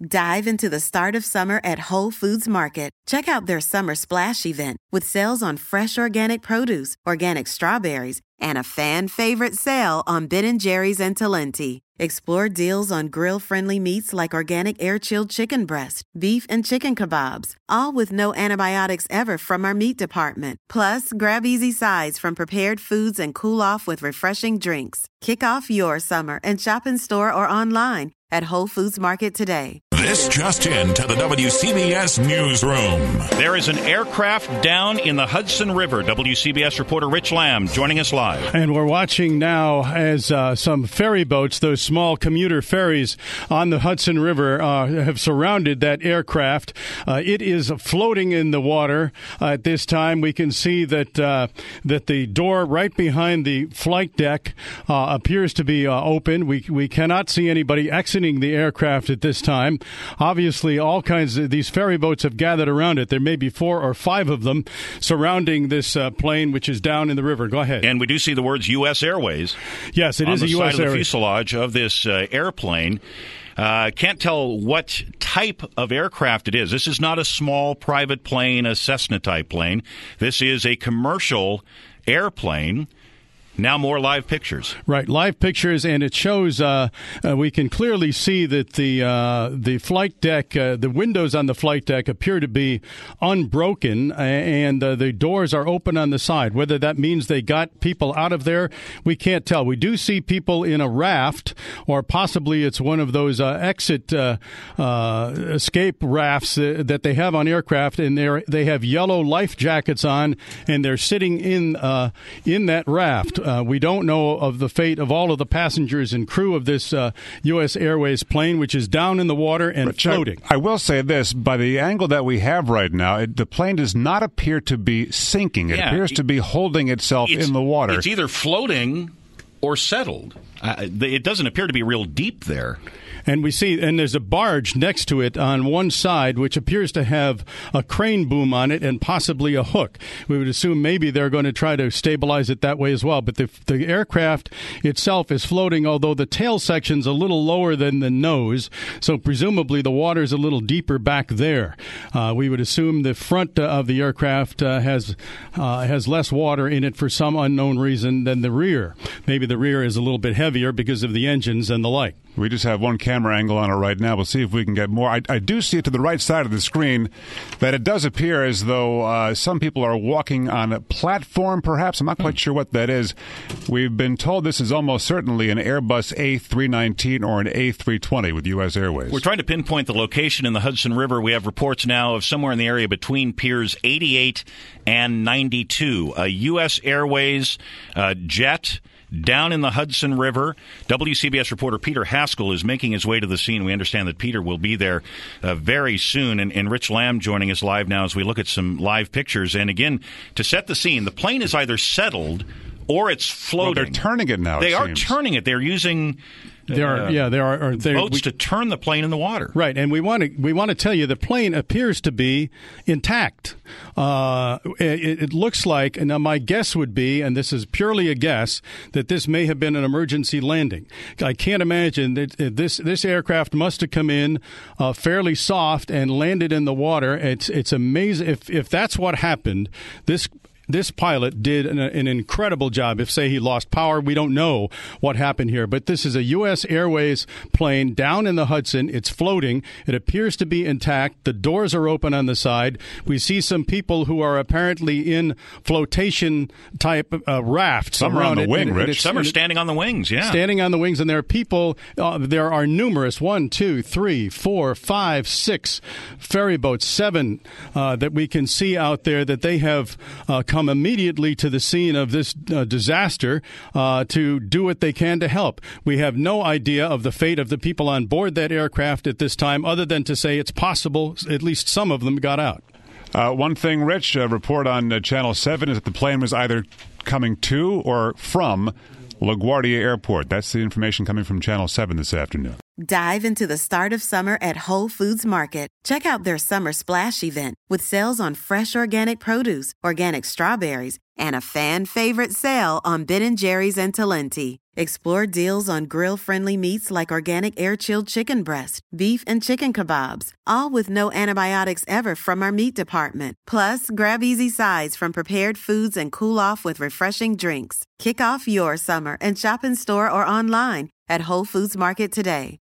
Dive into the start of summer at Whole Foods Market. Check out their Summer Splash event with sales on fresh organic produce, organic strawberries, and a fan-favorite sale on Ben & Jerry's and Talenti. Explore deals on grill-friendly meats like organic air-chilled chicken breast, beef and chicken kebabs, all with no antibiotics ever from our meat department. Plus, grab easy sides from prepared foods and cool off with refreshing drinks. Kick off your summer and shop in store or online at Whole Foods Market today. This just in to the WCBS Newsroom. There is an aircraft down in the Hudson River. WCBS reporter Rich Lamb joining us live. And we're watching now as some ferry boats, those small commuter ferries on the Hudson River, have surrounded that aircraft. It is floating in the water at this time. We can see that the door right behind the flight deck appears to be open. We cannot see anybody exiting the aircraft at this time. Obviously, all kinds of these ferry boats have gathered around it. There may be 4 or 5 of them surrounding this plane, which is down in the river. Go ahead. And we do see the words U.S. Airways. Yes, it is a U.S. Airways. On the side of the fuselage of this airplane. Can't tell what type of aircraft it is. This is not a small private plane, a Cessna-type plane. This is a commercial airplane. Now more live pictures. Right, live pictures, and it shows we can clearly see that the flight deck, the windows on the flight deck appear to be unbroken, and the doors are open on the side. Whether that means they got people out of there, we can't tell. We do see people in a raft, or possibly it's one of those exit escape rafts that they have on aircraft, and they have yellow life jackets on, and they're sitting in that raft. We don't know of the fate of all of the passengers and crew of this U.S. Airways plane, which is down in the water and floating. I will say this. By the angle that we have right now, the plane does not appear to be sinking. It appears to be holding itself in the water. It's either floating or settled. It doesn't appear to be real deep there. And we see, and there's a barge next to it on one side, which appears to have a crane boom on it and possibly a hook. We would assume maybe they're going to try to stabilize it that way as well. But the aircraft itself is floating, although the tail section's a little lower than the nose. So presumably the water's a little deeper back there. We would assume the front of the aircraft has less water in it for some unknown reason than the rear. Maybe the rear is a little bit heavier because of the engines and the like. We just have one camera angle on it right now. We'll see if we can get more. I do see it to the right side of the screen that it does appear as though some people are walking on a platform, perhaps. I'm not quite sure what that is. We've been told this is almost certainly an Airbus A319 or an A320 with U.S. Airways. We're trying to pinpoint the location in the Hudson River. We have reports now of somewhere in the area between Piers 88 and 92. A U.S. Airways jet down in the Hudson River. WCBS reporter Peter Haskell is making his way to the scene. We understand that Peter will be there very soon. And Rich Lamb joining us live now as we look at some live pictures. And again, to set the scene, the plane is either settled or it's floating. Well, they're turning it now. They are turning it. They're using boats to turn the plane in the water. Right, and we want to tell you the plane appears to be intact. It looks like, and now my guess would be, and this is purely a guess, that this may have been an emergency landing. I can't imagine that this aircraft must have come in fairly soft and landed in the water. It's amazing if that's what happened. This pilot did an incredible job. If, say, he lost power, we don't know what happened here. But this is a U.S. Airways plane down in the Hudson. It's floating. It appears to be intact. The doors are open on the side. We see some people who are apparently in flotation-type rafts. Some are on the wing, Rich. Some are standing on the wings, yeah. Standing on the wings, and there are people, there are numerous, 1, 2, 3, 4, 5, 6 ferry boats, 7 that we can see out there that they have come immediately to the scene of this disaster to do what they can to help. We have no idea of the fate of the people on board that aircraft at this time, other than to say it's possible at least some of them got out. One thing, Rich, a report on Channel 7 is that the plane was either coming to or from LaGuardia Airport. That's the information coming from Channel 7 this afternoon. Dive into the start of summer at Whole Foods Market. Check out their Summer Splash event with sales on fresh organic produce, organic strawberries, and a fan-favorite sale on Ben & Jerry's and Talenti. Explore deals on grill-friendly meats like organic air-chilled chicken breast, beef and chicken kebabs, all with no antibiotics ever from our meat department. Plus, grab easy sides from prepared foods and cool off with refreshing drinks. Kick off your summer and shop in store or online at Whole Foods Market today.